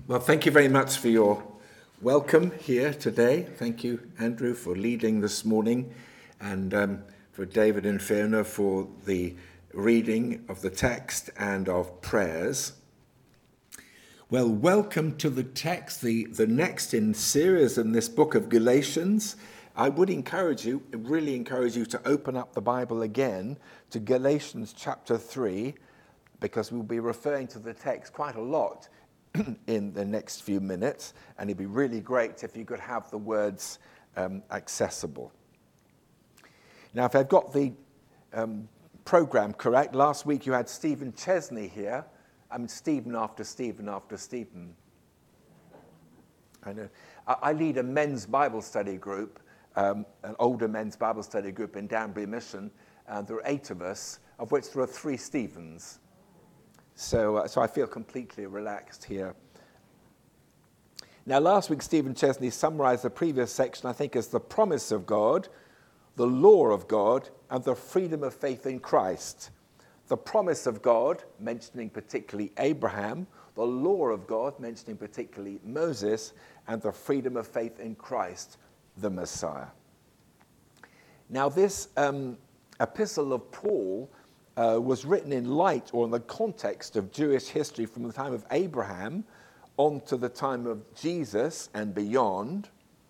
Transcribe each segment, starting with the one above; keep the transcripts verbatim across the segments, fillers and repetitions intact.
Well, thank you very much for your welcome here today. Thank you, Andrew, for leading this morning, and um, for David and Fiona for the reading of the text and of prayers. Well, welcome to the text, the, the next in series in this book of Galatians. I would encourage you, really encourage you to open up the Bible again to Galatians chapter three, because we'll be referring to the text quite a lot in the next few minutes, and it'd be really great if you could have the words um, accessible. Now, if I've got the um, program correct, last week you had Stephen Chesney here. I mean, Stephen after Stephen after Stephen. I know. I, I lead a men's Bible study group, um, an older men's Bible study group in Danbury Mission, and there are eight of us, of which there are three Stephens. So, uh, so I feel completely relaxed here. Now, last week, Stephen Chesney summarized the previous section, I think, as the promise of God, the law of God, and the freedom of faith in Christ. The promise of God, mentioning particularly Abraham, the law of God, mentioning particularly Moses, and the freedom of faith in Christ, the Messiah. Now, this um, epistle of Paul Uh, was written in light or in the context of Jewish history from the time of Abraham on to the time of Jesus and beyond.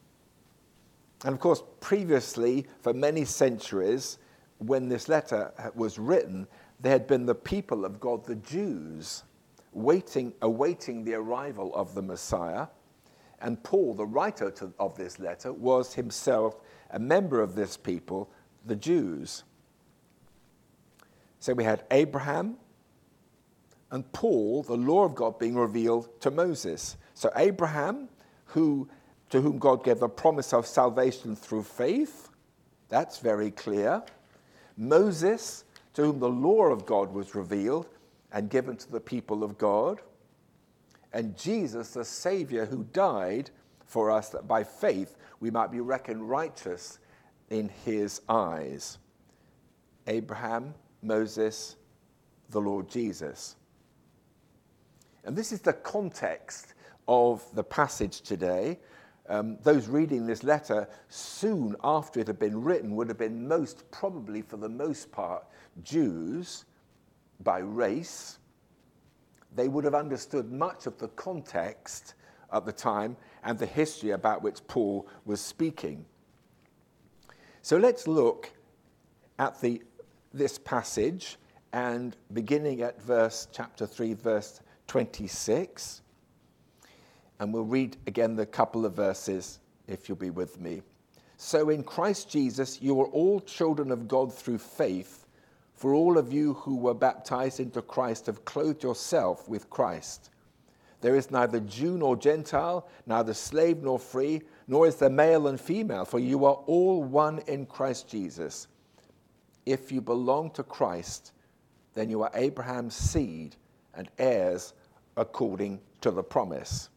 And of course, previously, for many centuries, when this letter was written, there had been the people of God, the Jews, waiting, awaiting the arrival of the Messiah. And Paul, the writer to, of this letter, was himself a member of this people, the Jews. So we had Abraham and Paul, the law of God being revealed to Moses. So Abraham, who to whom God gave the promise of salvation through faith, that's very clear. Moses, to whom the law of God was revealed and given to the people of God. And Jesus, the Savior, who died for us that by faith we might be reckoned righteous in his eyes. Abraham, Moses, the Lord Jesus. And this is the context of the passage today. Um, those reading this letter soon after it had been written would have been most probably, for the most part, Jews by race. They would have understood much of the context at the time and the history about which Paul was speaking. So let's look at the this passage, and beginning at verse chapter three, verse twenty-six, and we'll read again the couple of verses if you'll be with me. So in Christ Jesus you are all children of God through faith, for all of you who were baptized into Christ have clothed yourself with Christ. There is neither Jew nor Gentile, neither slave nor free, nor is there male and female, for you are all one in Christ Jesus. If you belong to Christ, then you are Abraham's seed and heirs according to the promise.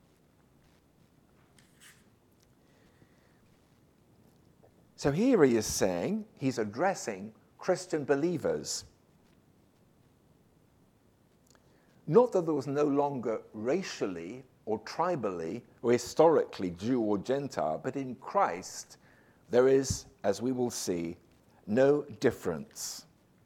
So here he is saying, he's addressing Christian believers. Not that there was no longer racially or tribally or historically Jew or Gentile, but in Christ there is, as we will see, no difference.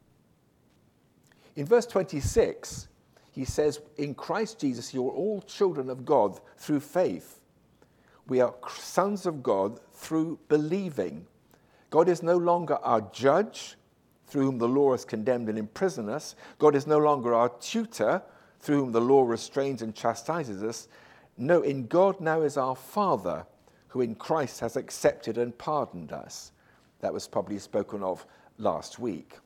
In verse twenty-six, he says, in Christ Jesus, you are all children of God through faith. We are sons of God through believing. God is no longer our judge, through whom the law has condemned and imprisoned us. God is no longer our tutor, through whom the law restrains and chastises us. No, in God now is our Father, who in Christ has accepted and pardoned us. That was probably spoken of last week.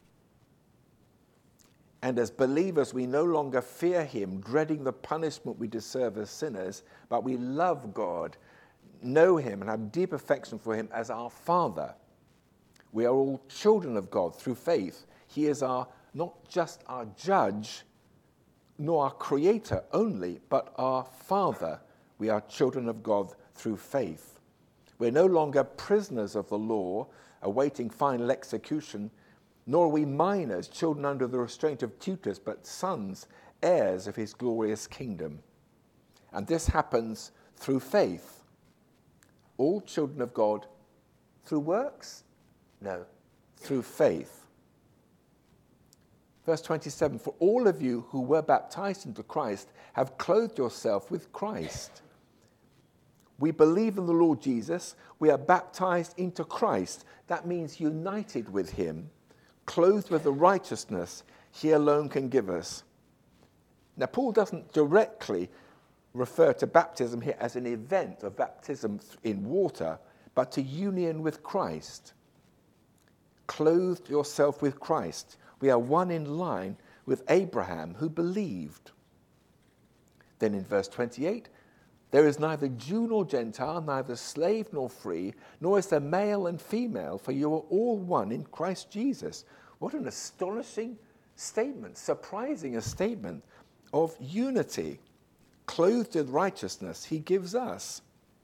And as believers, we no longer fear him, dreading the punishment we deserve as sinners, but we love God, know him, and have deep affection for him as our Father. We are all children of God through faith. He is our, not just our judge, nor our creator only, but our Father. We are children of God through faith. We're no longer prisoners of the law, awaiting final execution, nor are we minors, children under the restraint of tutors, but sons, heirs of his glorious kingdom. And this happens through faith. All children of God through works? No, through faith. Verse twenty-seven, for all of you who were baptized into Christ have clothed yourself with Christ. We believe in the Lord Jesus. We are baptized into Christ. That means united with him, clothed with the righteousness he alone can give us. Now, Paul doesn't directly refer to baptism here as an event of baptism in water, but to union with Christ. Clothed yourself with Christ. We are one in line with Abraham, who believed. Then in verse twenty-eight, there is neither Jew nor Gentile, neither slave nor free, nor is there male and female, for you are all one in Christ Jesus. What an astonishing statement, surprising a statement of unity, clothed with righteousness he gives us.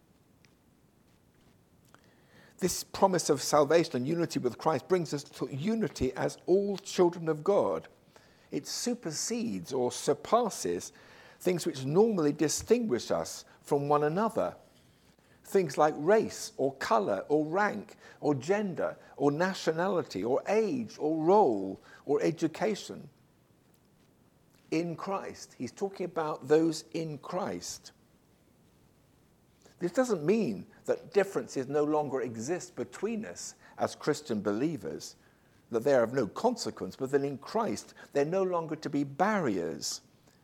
This promise of salvation and unity with Christ brings us to unity as all children of God. It supersedes or surpasses things which normally distinguish us from one another. Things like race or colour or rank or gender or nationality or age or role or education. In Christ. He's talking about those in Christ. This doesn't mean that differences no longer exist between us as Christian believers, that they are of no consequence, but that in Christ they're no longer to be barriers.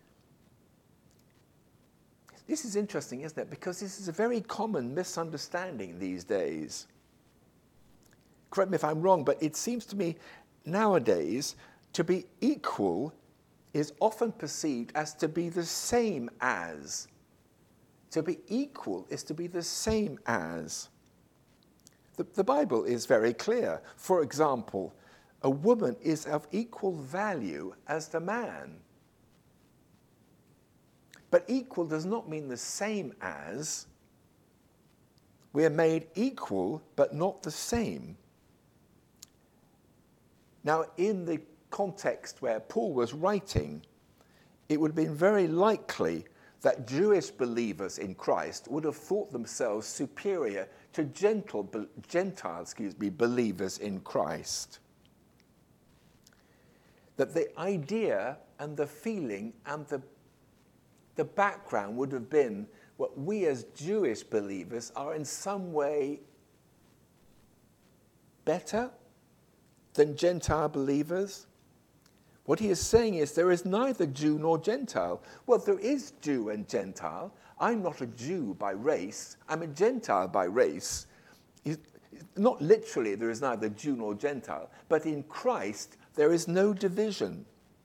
This is interesting, isn't it? Because this is a very common misunderstanding these days. Correct me if I'm wrong, but it seems to me nowadays to be equal is often perceived as to be the same as. To be equal is to be the same as. The, the Bible is very clear. For example, a woman is of equal value as the man. But equal does not mean the same as. We are made equal, but not the same. Now, in the context where Paul was writing, it would have been very likely that Jewish believers in Christ would have thought themselves superior to gentle, Gentile excuse me, believers in Christ. That the idea and the feeling and the, the background would have been what we as Jewish believers are in some way better than Gentile believers. What he is saying is there is neither Jew nor Gentile. Well, there is Jew and Gentile. I'm not a Jew by race. I'm a Gentile by race. Not literally there is neither Jew nor Gentile, but in Christ there is no division.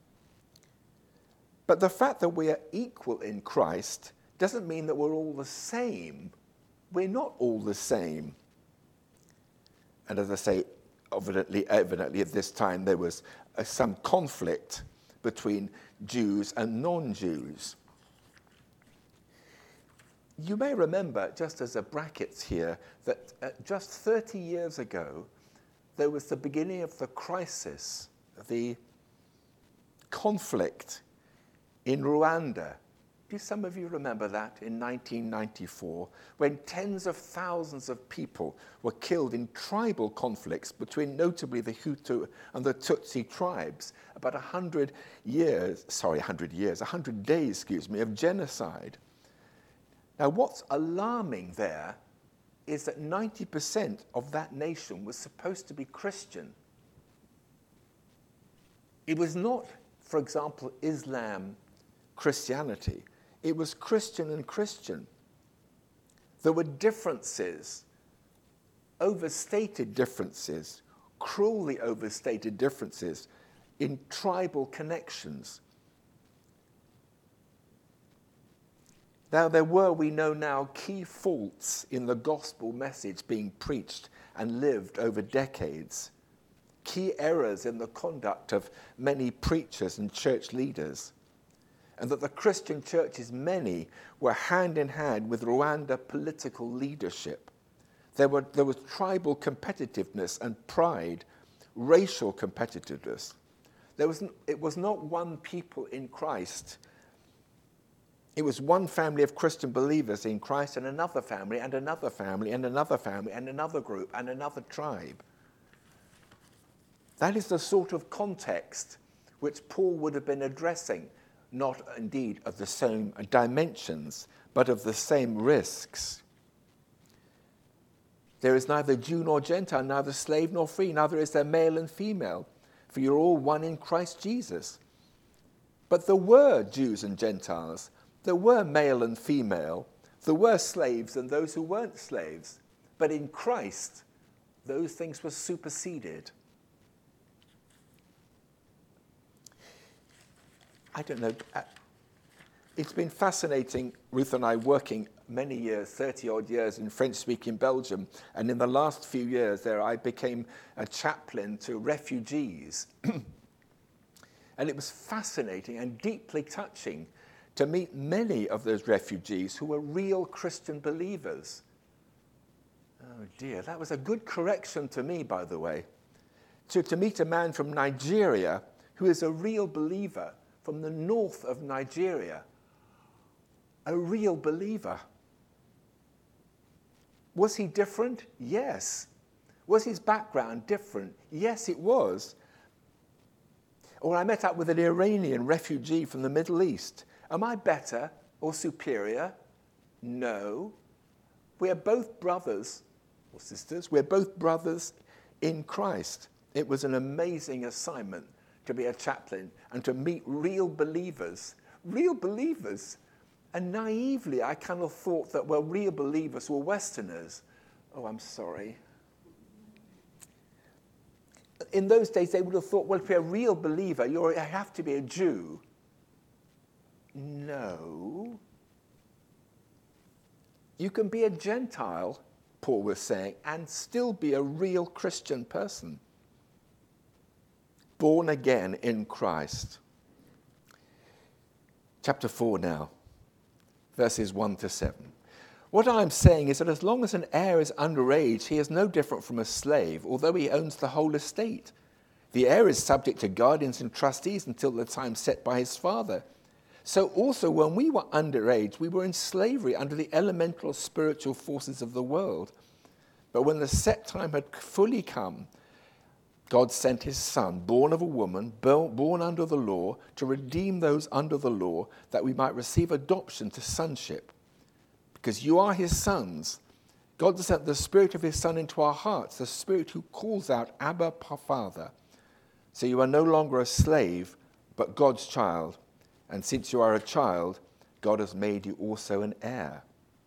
But the fact that we are equal in Christ doesn't mean that we're all the same. We're not all the same. And as I say, evidently, evidently at this time there was uh, some conflict between Jews and non-Jews. You may remember, just as a bracket here, that uh, just thirty years ago there was the beginning of the crisis, the conflict in Rwanda. Do some of you remember that in nineteen ninety-four, when tens of thousands of people were killed in tribal conflicts between notably the Hutu and the Tutsi tribes? About a hundred years, sorry, a hundred years, a hundred days, excuse me, of genocide. Now, what's alarming there is that ninety percent of that nation was supposed to be Christian. It was not, for example, Islam, Christianity. It was Christian and Christian. There were differences, overstated differences, cruelly overstated differences in tribal connections. Now, there were, we know now, key faults in the gospel message being preached and lived over decades. Key errors in the conduct of many preachers and church leaders. And that the Christian churches, many, were hand in hand with Rwanda political leadership. There, were, there was tribal competitiveness and pride, racial competitiveness. There was, it was not one people in Christ. It was one family of Christian believers in Christ and another family and another family and another family and another group and another tribe. That is the sort of context which Paul would have been addressing, not indeed of the same dimensions, but of the same risks. There is neither Jew nor Gentile, neither slave nor free, neither is there male and female, for you're all one in Christ Jesus. But there were Jews and Gentiles, there were male and female, there were slaves and those who weren't slaves. But in Christ, those things were superseded. I don't know. It's been fascinating, Ruth and I, working many years, thirty-odd years in French-speaking Belgium. And in the last few years there, I became a chaplain to refugees. And it was fascinating and deeply touching to meet many of those refugees who were real Christian believers. Oh dear, that was a good correction to me, by the way. To, to meet a man from Nigeria who is a real believer, from the north of Nigeria, a real believer. Was he different? Yes. Was his background different? Yes, it was. Or I met up with an Iranian refugee from the Middle East. Am I better or superior? No. We are both brothers or sisters. We're both brothers in Christ. It was an amazing assignment to be a chaplain and to meet real believers. Real believers. And naively, I kind of thought that, well, real believers were Westerners. Oh, I'm sorry. In those days, they would have thought, well, if you're a real believer, you have to be a Jew. No. You can be a Gentile, Paul was saying, and still be a real Christian person. Born again in Christ. Chapter four now, verses one to seven. What I'm saying is that as long as an heir is underage, he is no different from a slave, although he owns the whole estate. The heir is subject to guardians and trustees until the time set by his father. So also when we were underage, we were in slavery under the elemental spiritual forces of the world. But when the set time had fully come, God sent his Son, born of a woman, born under the law, to redeem those under the law, that we might receive adoption to sonship. Because you are his sons. God sent the Spirit of his Son into our hearts, the Spirit who calls out, Abba, Father. So you are no longer a slave, but God's child. And since you are a child, God has made you also an heir.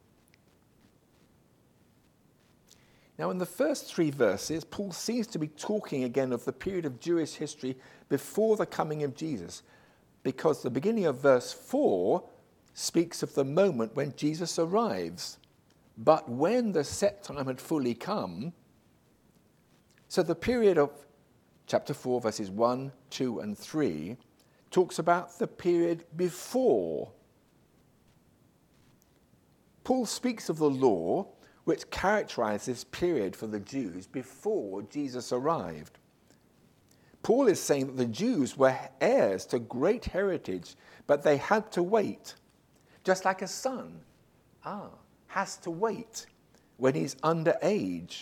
Now, in the first three verses, Paul seems to be talking again of the period of Jewish history before the coming of Jesus, because the beginning of verse four speaks of the moment when Jesus arrives. But when the set time had fully come, so the period of chapter four, verses one, two, and three, talks about the period before. Paul speaks of the law, which characterized this period for the Jews before Jesus arrived. Paul is saying that the Jews were heirs to great heritage, but they had to wait. Just like a son ah, has to wait when he's underage.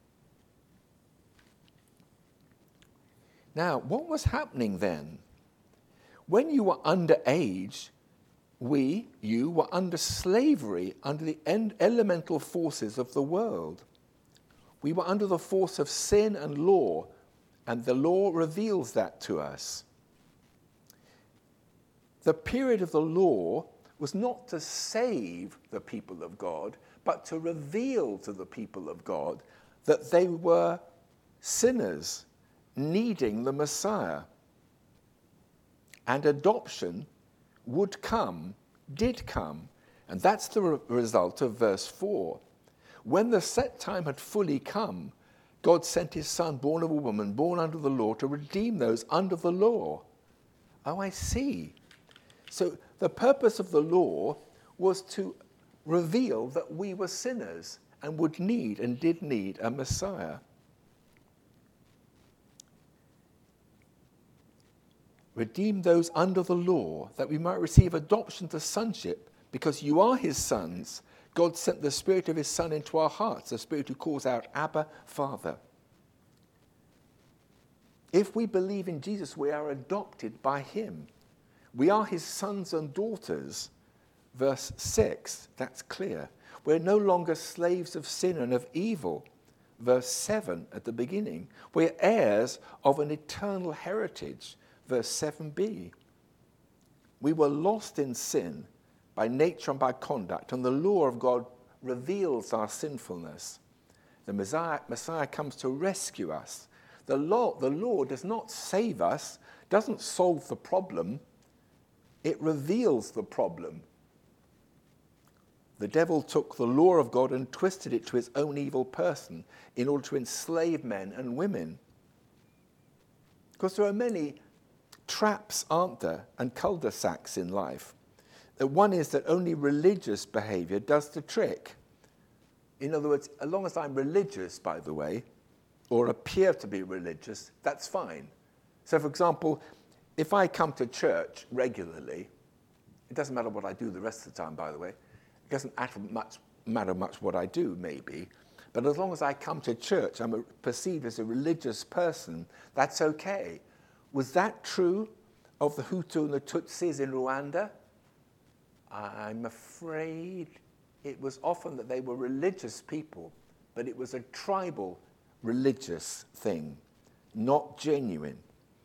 Now, what was happening then? When you were underage, we, you, were under slavery, under the elemental forces of the world. We were under the force of sin and law, and the law reveals that to us. The period of the law was not to save the people of God, but to reveal to the people of God that they were sinners needing the Messiah. And adoption would come, did come, and that's the re- result of verse four. When the set time had fully come, God sent his Son, born of a woman, born under the law, to redeem those under the law. Oh, I see. So the purpose of the law was to reveal that we were sinners and would need and did need a Messiah. Redeem those under the law, that we might receive adoption to sonship, because you are his sons, God sent the Spirit of his Son into our hearts, the Spirit who calls out, Abba, Father. If we believe in Jesus, we are adopted by him. We are his sons and daughters. Verse six, that's clear. We're no longer slaves of sin and of evil. Verse seven at the beginning. We're heirs of an eternal heritage. Verse seven b. We were lost in sin by nature and by conduct, and the law of God reveals our sinfulness. The Messiah, Messiah comes to rescue us. The law, the law does not save us, doesn't solve the problem. It reveals the problem. The devil took the law of God and twisted it to his own evil person in order to enslave men and women. Because there are many traps, aren't there, and cul-de-sacs in life. The one is that only religious behavior does the trick. In other words, as long as I'm religious, by the way, or appear to be religious, that's fine. So, for example, if I come to church regularly, it doesn't matter what I do the rest of the time, by the way. It doesn't matter much, matter much what I do, maybe. But as long as I come to church, I'm a, perceived as a religious person, that's okay. Was that true of the Hutu and the Tutsis in Rwanda? I'm afraid it was often that they were religious people, but it was a tribal religious thing, not genuine.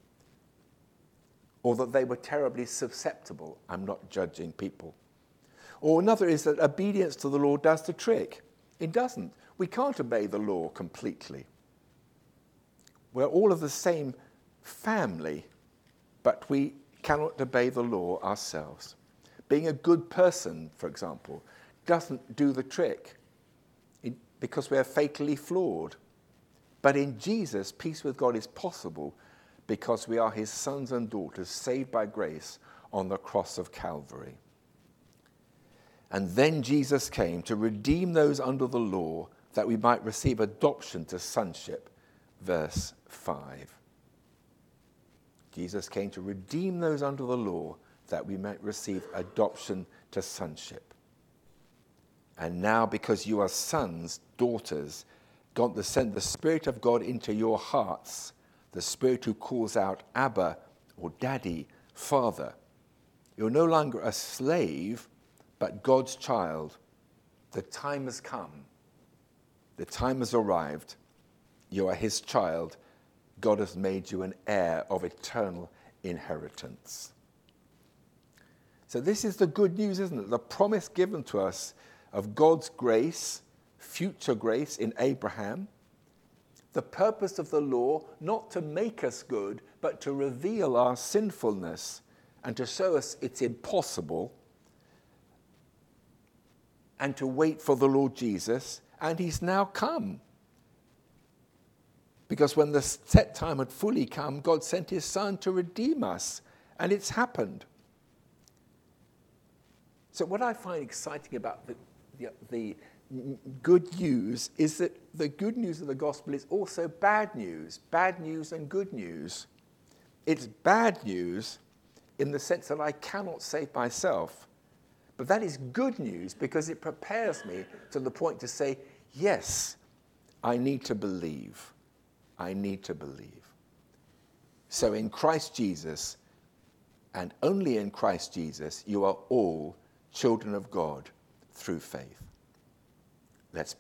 Or that they were terribly susceptible. I'm not judging people. Or another is that obedience to the law does the trick. It doesn't. We can't obey the law completely. We're all of the same family, but we cannot obey the law ourselves. Being a good person, for example, doesn't do the trick it, because we are fatally flawed. But in Jesus, peace with God is possible because we are his sons and daughters saved by grace on the cross of Calvary. And then Jesus came to redeem those under the law that we might receive adoption to sonship. Verse five. Jesus came to redeem those under the law that we might receive adoption to sonship. And now, because you are sons, daughters, God has sent the Spirit of God into your hearts, the Spirit who calls out, Abba, or Daddy, Father. You're no longer a slave, but God's child. The time has come. The time has arrived. You are his child. God has made you an heir of eternal inheritance. So this is the good news, isn't it? The promise given to us of God's grace, future grace in Abraham. The purpose of the law, not to make us good, but to reveal our sinfulness and to show us it's impossible, and to wait for the Lord Jesus. And he's now come. Because when the set time had fully come, God sent his Son to redeem us. And it's happened. So what I find exciting about the, the, the good news is that the good news of the gospel is also bad news. Bad news and good news. It's bad news in the sense that I cannot save myself. But that is good news because it prepares me to the point to say, yes, I need to believe. I need to believe. So in Christ Jesus, and only in Christ Jesus, you are all children of God through faith. Let's pray.